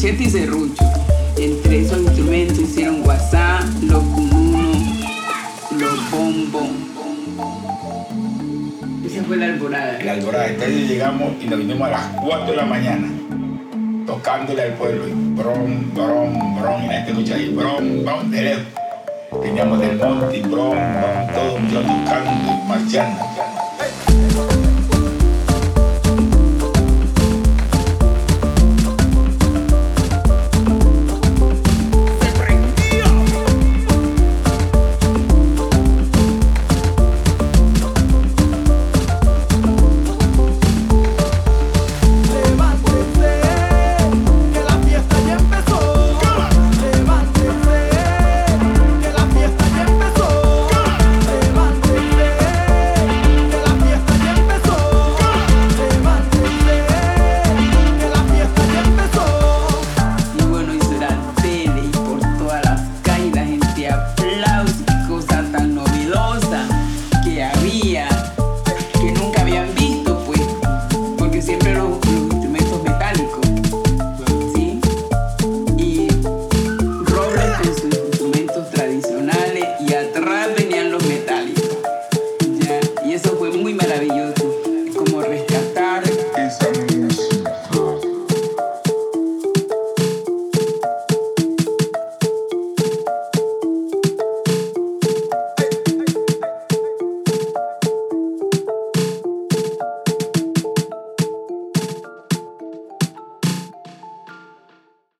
clarinete y serrucho. Entre esos instrumentos hicieron guasá, los cununos, los bombos. Esa fue la alborada. La alborada. Entonces llegamos y nos vinimos a las 4 de la mañana, tocándole al pueblo. Y brom, brom, brom, y la gente escucha ahí, brom, brom, de lejos. Teníamos del monte y brom, brom, todos tocando y marchando.